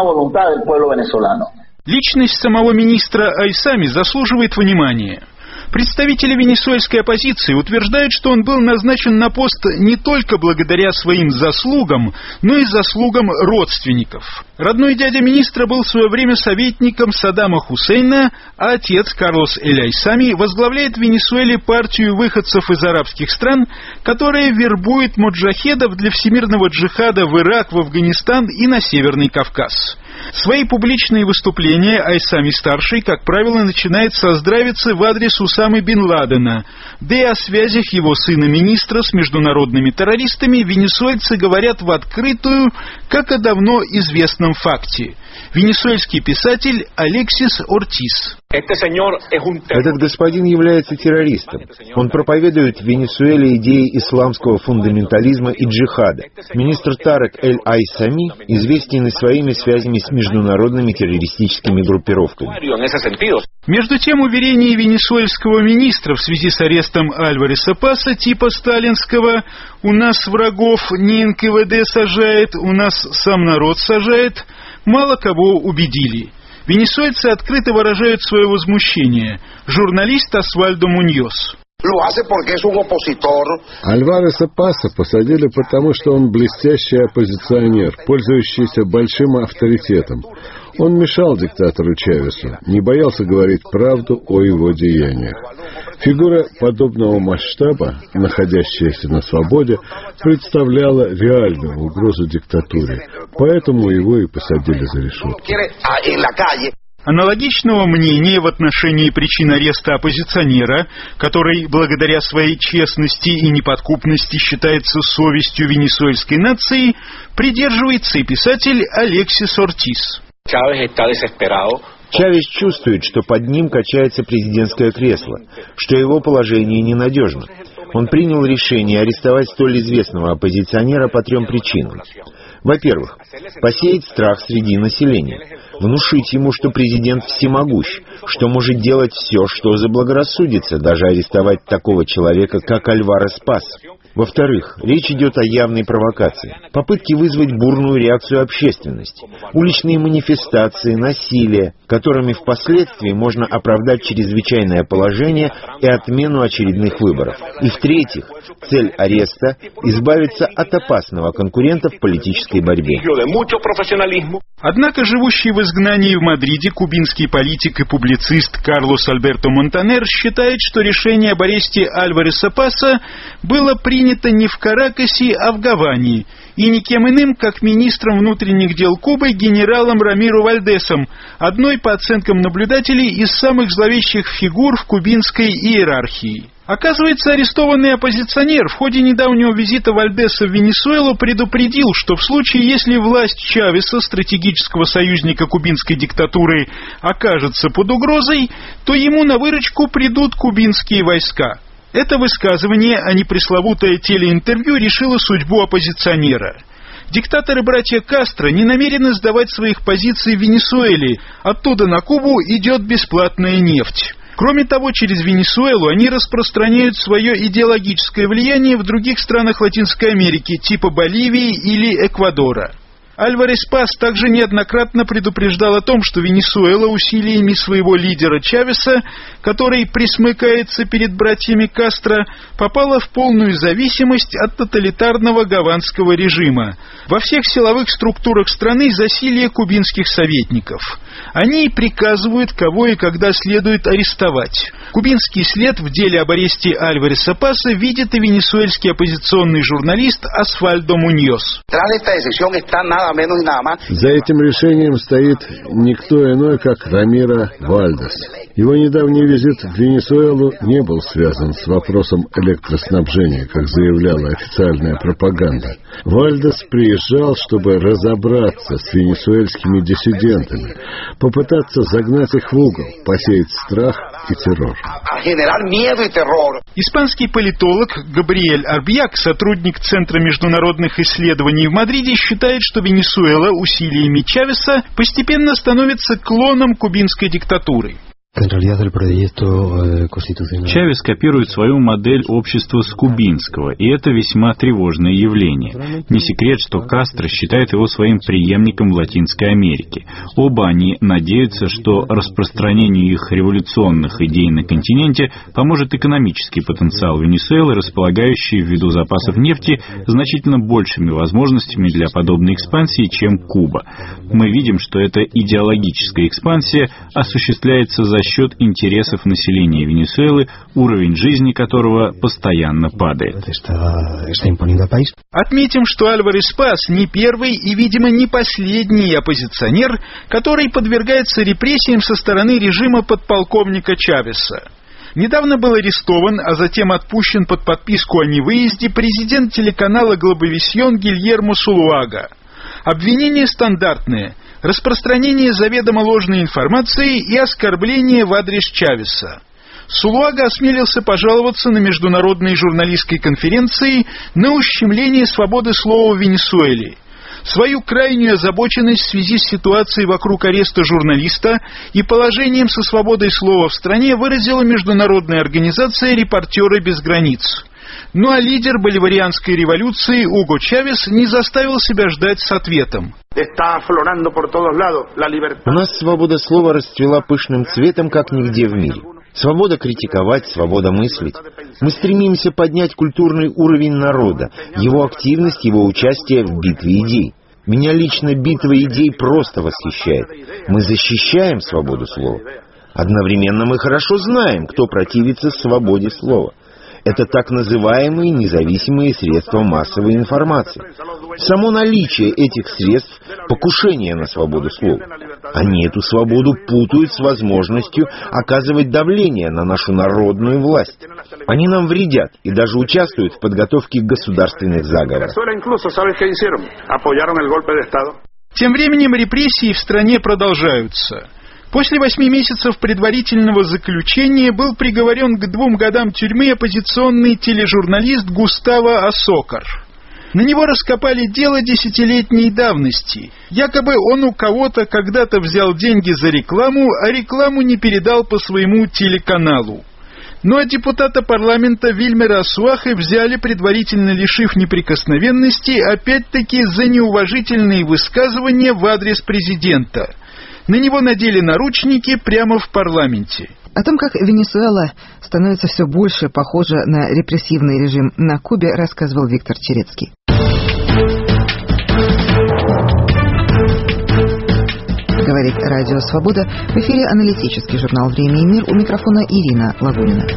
Личность самого министра Айсами заслуживает внимания. Представители венесуэльской оппозиции утверждают, что он был назначен на пост не только благодаря своим заслугам, но и заслугам родственников. Родной дядя министра был в свое время советником Саддама Хусейна, а отец Карлос Эль-Айсами возглавляет в Венесуэле партию выходцев из арабских стран, которая вербует моджахедов для всемирного джихада в Ирак, в Афганистан и на Северный Кавказ. Свои публичные выступления Айсами-старший, как правило, начинает со здравицы в адрес Усамы бен Ладена, да и о связях его сына-министра с международными террористами венесуэльцы говорят в открытую, как о давно известном факте. Венесуэльский писатель Алексис Ортис. Этот господин является террористом. Он проповедует в Венесуэле идеи исламского фундаментализма и джихада. Министр Тарик Эль-Айсами известен своими связями с международными террористическими группировками. Между тем, уверения венесуэльского министра в связи с арестом Альвареса Паса типа сталинского «у нас врагов не эн ка вэ дэ сажает, у нас сам народ сажает» мало кого убедили. Венесуэльцы открыто выражают свое возмущение. Журналист Асвальдо Муньос. Альвареса Паса посадили потому, что он блестящий оппозиционер, пользующийся большим авторитетом. Он мешал диктатору Чавесу, не боялся говорить правду о его деяниях. Фигура подобного масштаба, находящаяся на свободе, представляла реальную угрозу диктатуре, поэтому его и посадили за решетку. Аналогичного мнения в отношении причин ареста оппозиционера, который благодаря своей честности и неподкупности считается совестью венесуэльской нации, придерживается и писатель Алексис Ортис. Чавес чувствует, что под ним качается президентское кресло, что его положение ненадежно. Он принял решение арестовать столь известного оппозиционера по трем причинам. Во-первых, посеять страх среди населения, внушить ему, что президент всемогущ, что может делать все, что заблагорассудится, даже арестовать такого человека, как Альварес Пас. Во-вторых, речь идет о явной провокации, попытке вызвать бурную реакцию общественности, уличные манифестации, насилие, которыми впоследствии можно оправдать чрезвычайное положение и отмену очередных выборов. И в-третьих, цель ареста – избавиться от опасного конкурента в политической борьбе. Однако живущий в изгнании в Мадриде кубинский политик и публицист Карлос Альберто Монтанер считает, что решение об аресте Альвареса Паса было принято не в Каракасе, а в Гаване, и никем иным, как министром внутренних дел Кубы генералом Рамиро Вальдесом, одной, по оценкам наблюдателей, из самых зловещих фигур в кубинской иерархии. Оказывается, арестованный оппозиционер в ходе недавнего визита Вальдеса в Венесуэлу предупредил, что в случае, если власть Чавеса, стратегического союзника кубинской диктатуры, окажется под угрозой, то ему на выручку придут кубинские войска. Это высказывание, а не пресловутое телеинтервью, решило судьбу оппозиционера. Диктаторы-братья Кастро не намерены сдавать своих позиций в Венесуэле, оттуда на Кубу идет бесплатная нефть. Кроме того, через Венесуэлу они распространяют свое идеологическое влияние в других странах Латинской Америки, типа Боливии или Эквадора. Альварес Пас также неоднократно предупреждал о том, что Венесуэла усилиями своего лидера Чавеса, который присмыкается перед братьями Кастро, попала в полную зависимость от тоталитарного гаванского режима. Во всех силовых структурах страны засилье кубинских советников. Они приказывают, кого и когда следует арестовать. Кубинский след в деле об аресте Альвареса Паса видит и венесуэльский оппозиционный журналист Асфальдо Муньос. За этим решением стоит никто иной, как Рамиро Вальдес. Его недавний визит в Венесуэлу не был связан с вопросом электроснабжения, как заявляла официальная пропаганда. Вальдес приезжал, чтобы разобраться с венесуэльскими диссидентами, попытаться загнать их в угол, посеять страх и террор. Испанский политолог Габриэль Арбьяк, сотрудник Центра международных исследований в Мадриде, считает, что Венесуэла усилиями Чавеса постепенно становится клоном кубинской диктатуры. Чавес копирует свою модель общества с кубинского, и это весьма тревожное явление. Не секрет, что Кастро считает его своим преемником в Латинской Америке. Оба они надеются, что распространению их революционных идей на континенте поможет экономический потенциал Венесуэлы, располагающий ввиду запасов нефти значительно большими возможностями для подобной экспансии, чем Куба. Мы видим, что эта идеологическая экспансия осуществляется за счет интересов населения Венесуэлы, уровень жизни которого постоянно падает. Отметим, что Альварес Пас не первый и, видимо, не последний оппозиционер, который подвергается репрессиям со стороны режима подполковника Чавеса. Недавно был арестован, а затем отпущен под подписку о невыезде президент телеканала «Глобовисьон» Гильермо Сулуага. Обвинения стандартные – распространение заведомо ложной информации и оскорбление в адрес Чавеса. Сулуага осмелился пожаловаться на международной журналистской конференции на ущемление свободы слова в Венесуэле. Свою крайнюю озабоченность в связи с ситуацией вокруг ареста журналиста и положением со свободой слова в стране выразила международная организация «Репортеры без границ». Ну а лидер боливарианской революции Уго Чавес не заставил себя ждать с ответом. У нас свобода слова расцвела пышным цветом, как нигде в мире. Свобода критиковать, свобода мыслить. Мы стремимся поднять культурный уровень народа, его активность, его участие в битве идей. Меня лично битва идей просто восхищает. Мы защищаем свободу слова. Одновременно мы хорошо знаем, кто противится свободе слова. Это так называемые независимые средства массовой информации. Само наличие этих средств – покушение на свободу слова. Они эту свободу путают с возможностью оказывать давление на нашу народную власть. Они нам вредят и даже участвуют в подготовке государственных заговоров. Тем временем репрессии в стране продолжаются. После восьми месяцев предварительного заключения был приговорен к двум годам тюрьмы оппозиционный тележурналист Густаво Асокар. На него раскопали дело десятилетней давности. Якобы он у кого-то когда-то взял деньги за рекламу, а рекламу не передал по своему телеканалу. Ну а депутата парламента Вильмера Асуахи взяли, предварительно лишив неприкосновенности, опять-таки за неуважительные высказывания в адрес президента. На него надели наручники прямо в парламенте. О том, как Венесуэла становится все больше похожа на репрессивный режим на Кубе, рассказывал Виктор Черецкий. Говорит Радио Свобода. В эфире аналитический журнал «Время и мир». У микрофона Ирина Лагунина.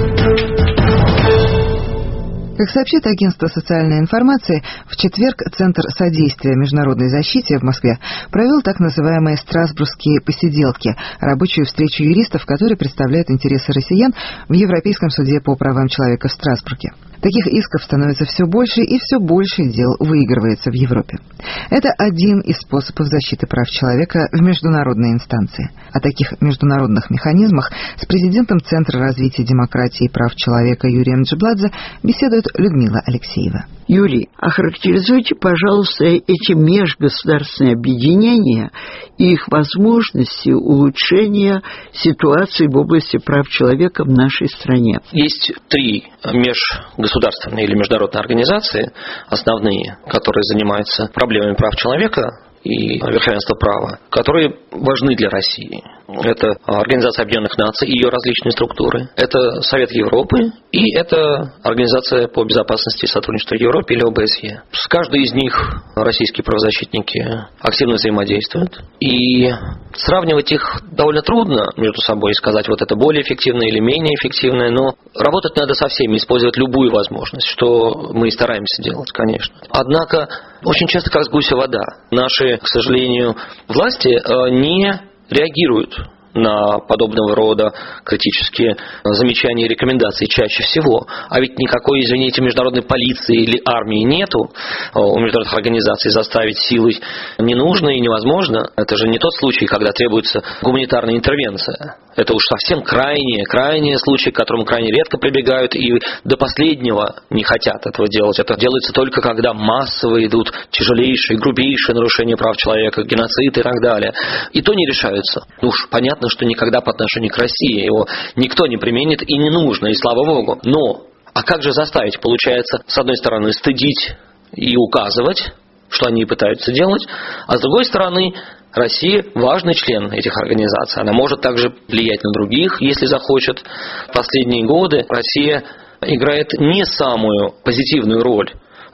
Как сообщит агентство социальной информации, в четверг Центр содействия международной защите в Москве провел так называемые «Страсбургские посиделки» – рабочую встречу юристов, которые представляют интересы россиян в Европейском суде по правам человека в Страсбурге. Таких исков становится все больше, и все больше дел выигрывается в Европе. Это один из способов защиты прав человека в международной инстанции. О таких международных механизмах с президентом Центра развития демократии и прав человека Юрием Джибладзе беседует Людмила Алексеева. Юрий, охарактеризуйте, пожалуйста, эти межгосударственные объединения и их возможности улучшения ситуации в области прав человека в нашей стране. Есть три межгосударственные или международные организации, основные, которые занимаются проблемами прав человека и верховенства права, которые важны для России. Это Организация Объединенных Наций и ее различные структуры, это Совет Европы и это Организация по безопасности и сотрудничеству в Европе или О Бэ Эс Е. С каждой из них российские правозащитники активно взаимодействуют, и сравнивать их довольно трудно между собой и сказать, вот это более эффективное или менее эффективное, но работать надо со всеми, использовать любую возможность, что мы и стараемся делать, конечно. Однако очень часто как с гуся вода. Наши, к сожалению, власти не реагируют на подобного рода критические замечания и рекомендации чаще всего. А ведь никакой, извините, международной полиции или армии нету у международных организаций, заставить силой не нужно и невозможно. Это же не тот случай, когда требуется гуманитарная интервенция. Это уж совсем крайние, крайние случаи, к которым крайне редко прибегают и до последнего не хотят этого делать. Это делается только когда массово идут тяжелейшие, грубейшие нарушения прав человека, геноцид и так далее. И то не решаются. Ну уж понятно, что никогда по отношению к России его никто не применит и не нужно, и слава Богу. Но, а как же заставить? Получается, с одной стороны, стыдить и указывать, что они пытаются делать, а с другой стороны, Россия важный член этих организаций. Она может также влиять на других, если захочет. В последние годы Россия играет не самую позитивную роль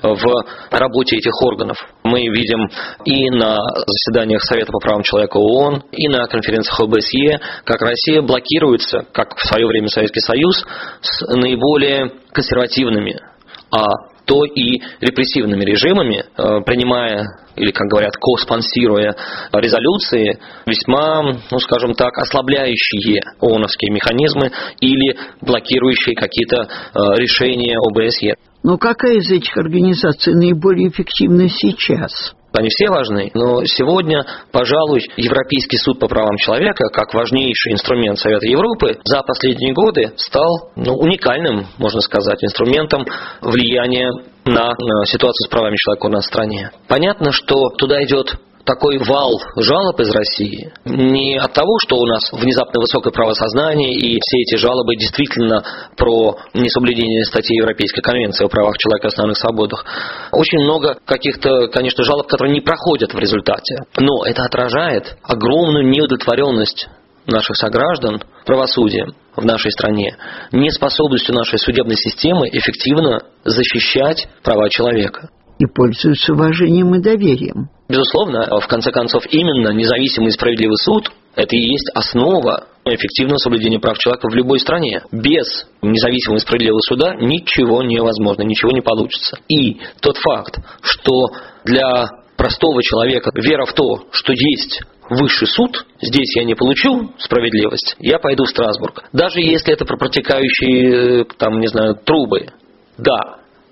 в работе этих органов. Мы видим и на заседаниях Совета по правам человека ООН, и на конференциях О Бэ Эс Е, как Россия блокируется, как в свое время Советский Союз, с наиболее консервативными, а то и репрессивными режимами, принимая или, как говорят, ко-спонсируя резолюции, весьма, ну скажем так, ослабляющие ООНовские механизмы или блокирующие какие-то решения О Бэ Эс Е. Но какая из этих организаций наиболее эффективна сейчас? Они все важны, но сегодня, пожалуй, Европейский суд по правам человека, как важнейший инструмент Совета Европы, за последние годы стал ну, уникальным, можно сказать, инструментом влияния на, на ситуацию с правами человека у нас в стране. Понятно, что туда идет такой вал жалоб из России не от того, что у нас внезапно высокое правосознание и все эти жалобы действительно про несоблюдение статей Европейской конвенции о правах человека и основных свободах. Очень много каких-то, конечно, жалоб, которые не проходят в результате. Но это отражает огромную неудовлетворенность наших сограждан правосудием в нашей стране, неспособностью нашей судебной системы эффективно защищать права человека. И пользуются уважением и доверием. Безусловно, в конце концов, именно независимый и справедливый суд – это и есть основа эффективного соблюдения прав человека в любой стране. Без независимого и справедливого суда ничего невозможно, ничего не получится. И тот факт, что для простого человека вера в то, что есть высший суд, здесь я не получу справедливость, я пойду в Страсбург. Даже если это про протекающие, там, не знаю, трубы. Да.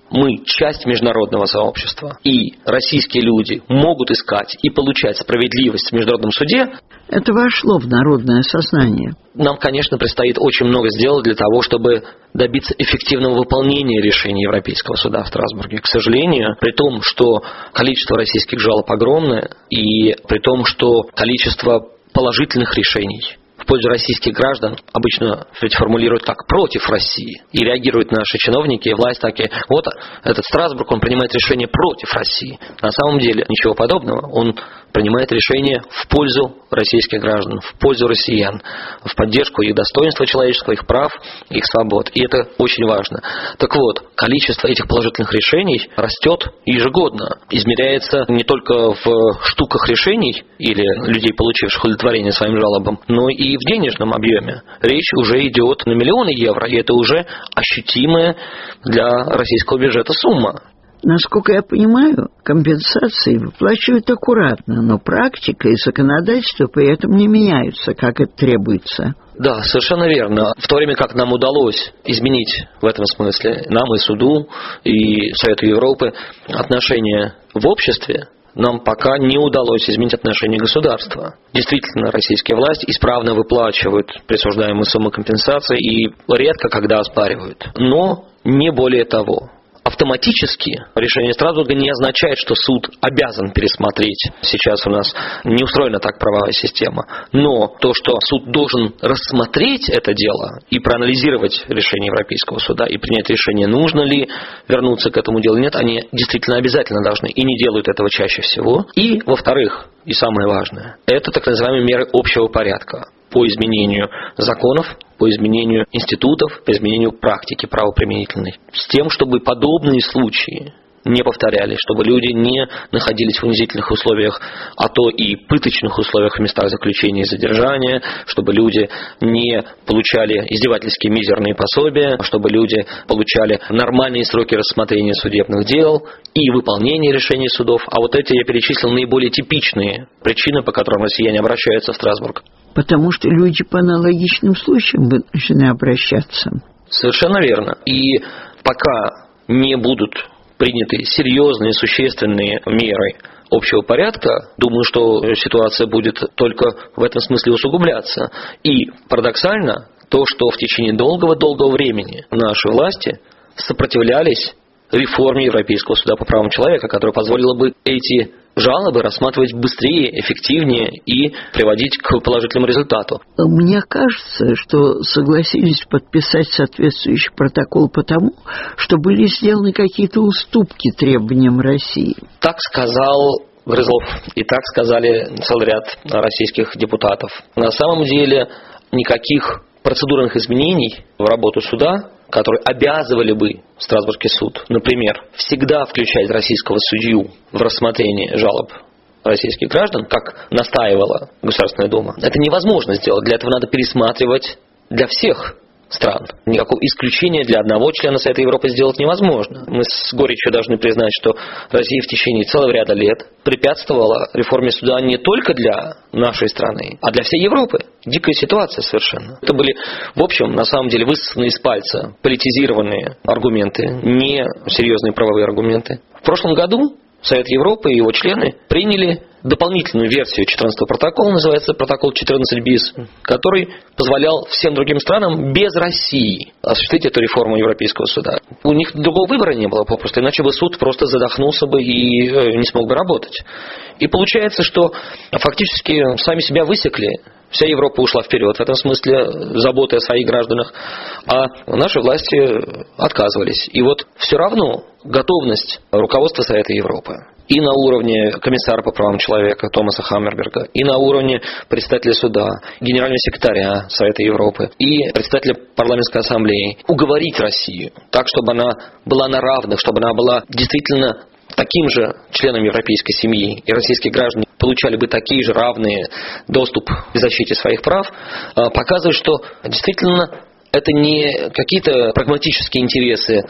мы часть международного сообщества, и российские люди могут искать и получать справедливость в международном суде, это вошло в народное сознание. Нам, конечно, предстоит очень много сделать для того, чтобы добиться эффективного выполнения решений Европейского суда в Страсбурге. К сожалению, при том, что количество российских жалоб огромное, и при том, что количество положительных решений в пользу российских граждан обычно ведь формулируют так: против России. И реагируют наши чиновники и власть такие: вот этот Страсбург, он принимает решение против России. На самом деле ничего подобного. Он принимает решение в пользу российских граждан, в пользу россиян, в поддержку их достоинства человеческого, их прав, их свобод. И это очень важно. Так вот, количество этих положительных решений растет ежегодно. Измеряется не только в штуках решений или людей, получивших удовлетворение своим жалобам, но и в денежном объеме. Речь уже идет на миллионы евро, и это уже ощутимая для российского бюджета сумма. Насколько я понимаю, компенсации выплачивают аккуратно, но практика и законодательство при этом не меняются, как это требуется. Да, совершенно верно. В то время как нам удалось изменить в этом смысле, нам и суду, и Совету Европы, отношения в обществе, нам пока не удалось изменить отношение государства. Действительно, российские власти исправно выплачивают присуждаемые суммы компенсации и редко когда оспаривают. Но не более того. Автоматически решение Страсбурга не означает, что суд обязан пересмотреть. Сейчас у нас не устроена так правовая система. Но то, что суд должен рассмотреть это дело и проанализировать решение Европейского суда и принять решение, нужно ли вернуться к этому делу или нет, они действительно обязательно должны и не делают этого чаще всего. И, во-вторых, и самое важное, это так называемые меры общего порядка по изменению законов, по изменению институтов, по изменению практики правоприменительной. С тем, чтобы подобные случаи не повторялись, чтобы люди не находились в унизительных условиях, а то и пыточных условиях в местах заключения и задержания, чтобы люди не получали издевательские мизерные пособия, чтобы люди получали нормальные сроки рассмотрения судебных дел и выполнения решений судов. А вот эти я перечислил наиболее типичные причины, по которым россияне обращаются в Страсбург. Потому что люди по аналогичным случаям вынуждены обращаться. Совершенно верно. И пока не будут приняты серьезные, существенные меры общего порядка, думаю, что ситуация будет только в этом смысле усугубляться. И парадоксально то, что в течение долгого-долгого времени наши власти сопротивлялись реформе Европейского суда по правам человека, которая позволила бы эти жалобы рассматривать быстрее, эффективнее и приводить к положительному результату. Мне кажется, что согласились подписать соответствующий протокол потому, что были сделаны какие-то уступки требованиям России. Так сказал Грызлов, и так сказали целый ряд российских депутатов. На самом деле никаких процедурных изменений в работу суда, которые обязывали бы Страсбургский суд, например, всегда включать российского судью в рассмотрение жалоб российских граждан, как настаивала Государственная Дума, это невозможно сделать. Для этого надо пересматривать для всех стран. Никакого исключения для одного члена Совета Европы сделать невозможно. Мы с горечью должны признать, что Россия в течение целого ряда лет препятствовала реформе суда не только для нашей страны, а для всей Европы. Дикая ситуация совершенно. Это были, в общем, на самом деле высосанные из пальца политизированные аргументы, не серьезные правовые аргументы. В прошлом году Совет Европы и его члены приняли дополнительную версию четырнадцатого протокола, называется протокол четырнадцать бис, который позволял всем другим странам без России осуществить эту реформу Европейского суда. У них другого выбора не было попросту, иначе бы суд просто задохнулся бы и не смог бы работать. И получается, что фактически сами себя высекли. Вся Европа ушла вперед, в этом смысле заботы о своих гражданах, а наши власти отказывались. И вот все равно готовность руководства Совета Европы и на уровне комиссара по правам человека Томаса Хаммерберга, и на уровне председателя суда, генерального секретаря Совета Европы и председателя парламентской ассамблеи уговорить Россию так, чтобы она была на равных, чтобы она была действительно таким же членом европейской семьи, и российские граждане получали бы такие же равные доступ к защите своих прав, показывает, что действительно это не какие-то прагматические интересы,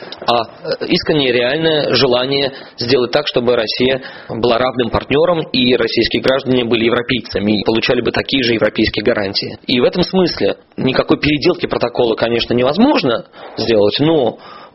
а искреннее реальное желание сделать так, чтобы Россия была равным партнером, и российские граждане были европейцами и получали бы такие же европейские гарантии. И в этом смысле никакой переделки протокола, конечно, невозможно сделать, но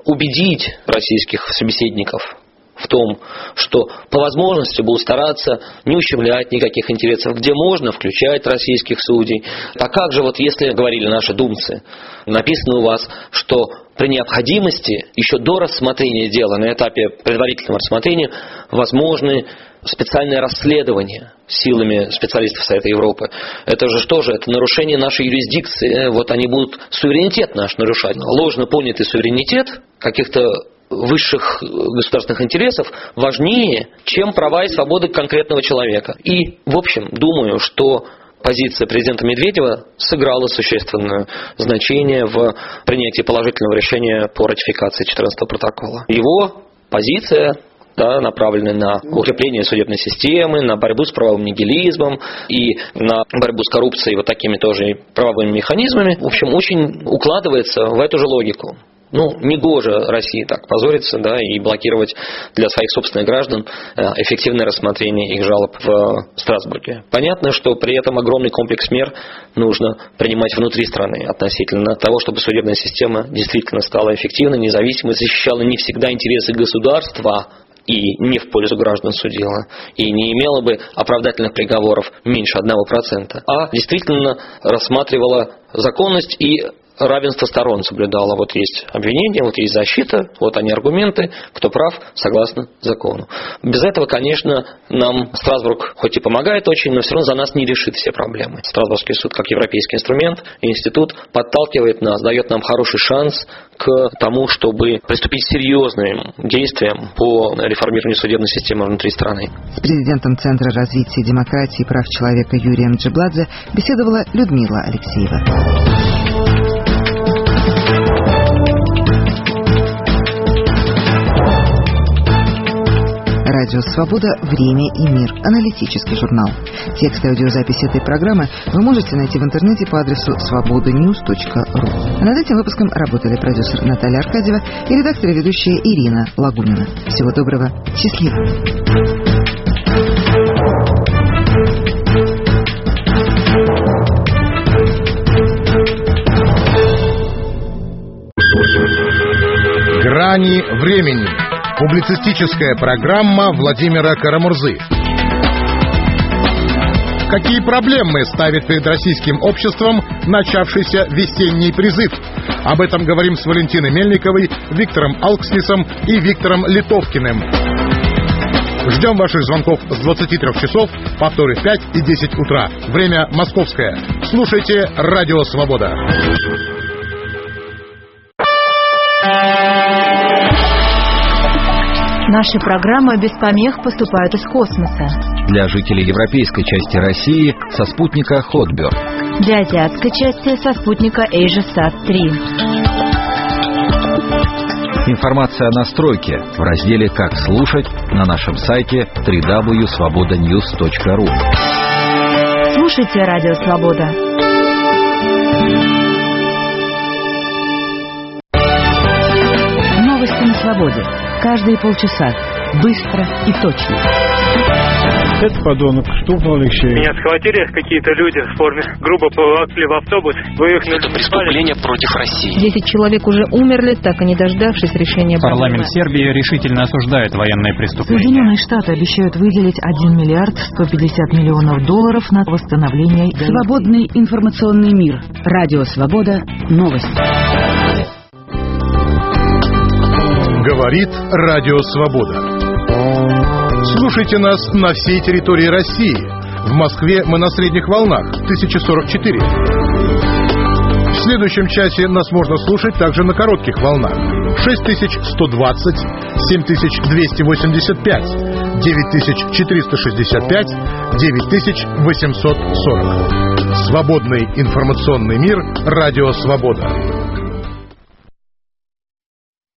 убедить российских собеседников в том, что по возможности будут стараться не ущемлять никаких интересов, где можно включать российских судей. А как же, вот если говорили наши думцы, написано у вас, что при необходимости, еще до рассмотрения дела, на этапе предварительного рассмотрения, возможны специальное расследование силами специалистов Совета Европы. Это же что же? Это нарушение нашей юрисдикции. Вот они будут суверенитет наш нарушать. Ложно понятый суверенитет каких-то высших государственных интересов важнее, чем права и свободы конкретного человека. И, в общем, думаю, что позиция президента Медведева сыграла существенное значение в принятии положительного решения по ратификации четырнадцатого протокола. Его позиция, да, направленная на укрепление судебной системы, на борьбу с правовым нигилизмом и на борьбу с коррупцией вот такими тоже правовыми механизмами, в общем, очень укладывается в эту же логику. Ну, негоже России так позориться, да, и блокировать для своих собственных граждан эффективное рассмотрение их жалоб в Страсбурге. Понятно, что при этом огромный комплекс мер нужно принимать внутри страны относительно того, чтобы судебная система действительно стала эффективной, независимой, защищала не всегда интересы государства и не в пользу граждан судила, и не имела бы оправдательных приговоров меньше одного процента, а действительно рассматривала законность и равенство сторон соблюдало. Вот есть обвинение, вот есть защита, вот они аргументы, кто прав, согласно закону. Без этого, конечно, нам Страсбург хоть и помогает очень, но все равно за нас не решит все проблемы. Страсбургский суд, как европейский инструмент, институт, подталкивает нас, дает нам хороший шанс к тому, чтобы приступить к серьезным действиям по реформированию судебной системы внутри страны. С президентом Центра развития демократии и прав человека Юрием Джибладзе беседовала Людмила Алексеева. Радио «Свобода. Время и мир». Аналитический журнал. Текст и аудиозапись этой программы вы можете найти в интернете по адресу свобода ньюс точка ру. А над этим выпуском работали продюсер Наталья Аркадьева и редактор и ведущая Ирина Лагунина. Всего доброго. Счастливо. Грани времени. Публицистическая программа Владимира Карамурзы. Какие проблемы ставит перед российским обществом начавшийся весенний призыв? Об этом говорим с Валентиной Мельниковой, Виктором Алкснисом и Виктором Литовкиным. Ждем ваших звонков с двадцати трёх часов, повторы в пять и десять утра. Время московское. Слушайте Радио Свобода. Наши программы без помех поступают из космоса. Для жителей европейской части России со спутника Хотберг. Для азиатской части со спутника Эйжесат три. Информация о настройке в разделе «Как слушать» на нашем сайте дабл ю дабл ю дабл ю точка свобода ньюс точка ру. Слушайте Радио Свобода. Новости на свободе. Каждые полчаса. Быстро и точно. Это подонок, стукнул Алексея. Меня схватили какие-то люди в форме, грубо поволокли в автобус, выехали. Это преступление против России. Десять человек уже умерли, так и не дождавшись решения проблемы. Парламент Сербии решительно осуждает военные преступления. Соединенные Штаты обещают выделить один миллиард сто пятьдесят миллионов долларов на восстановление. Свободный информационный мир. Радио Свобода. Новости. Говорит Радио Свобода. Слушайте нас на всей территории России. В Москве мы на средних волнах тысяча сорок четыре. В следующем часе нас можно слушать также на коротких волнах шесть тысяч сто двадцать, семь тысяч двести восемьдесят пять, девять тысяч четыреста шестьдесят пять, девять тысяч восемьсот сорок. Свободный информационный мир. Радио Свобода.